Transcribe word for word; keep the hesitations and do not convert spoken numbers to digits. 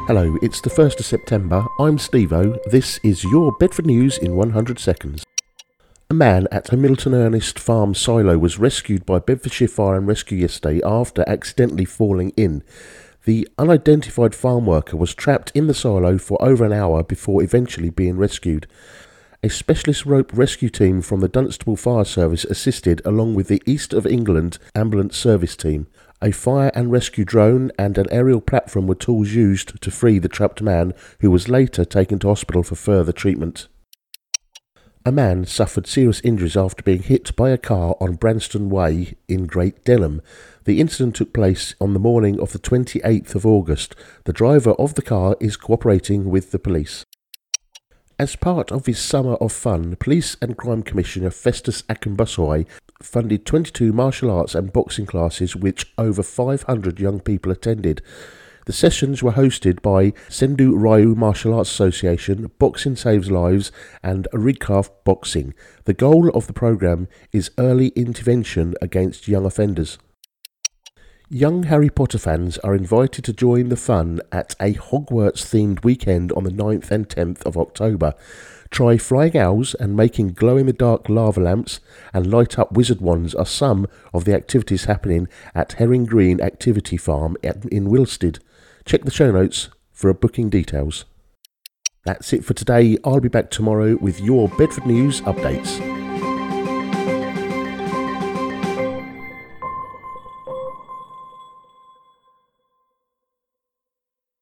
Hello, it's the first of September. I'm Steve-O. This is your Bedford News in one hundred seconds. A man at a Milton Ernest farm silo was rescued by Bedfordshire Fire and Rescue yesterday after accidentally falling in. The unidentified farm worker was trapped in the silo for over an hour before eventually being rescued. A specialist rope rescue team from the Dunstable Fire Service assisted, along with the East of England Ambulance Service team. A fire and rescue drone and an aerial platform were tools used to free the trapped man, who was later taken to hospital for further treatment. A man suffered serious injuries after being hit by a car on Branston Way in Great Denham. The incident took place on the morning of the twenty-eighth of August. The driver of the car is cooperating with the police. As part of his Summer of Fun, Police and Crime Commissioner Festus Akinbuswai funded twenty-two martial arts and boxing classes which over five hundred young people attended. The sessions were hosted by Sendhu Ryu Martial Arts Association, Boxing Saves Lives and Rigcraft Boxing. The goal of the programme is early intervention against young offenders. Young Harry Potter fans are invited to join the fun at a Hogwarts-themed weekend on the ninth and tenth of October. Try flying owls and making glow-in-the-dark lava lamps and light-up wizard wands are some of the activities happening at Herring Green Activity Farm in Wilstead. Check the show notes for booking details. That's it for today. I'll be back tomorrow with your Bedford News updates.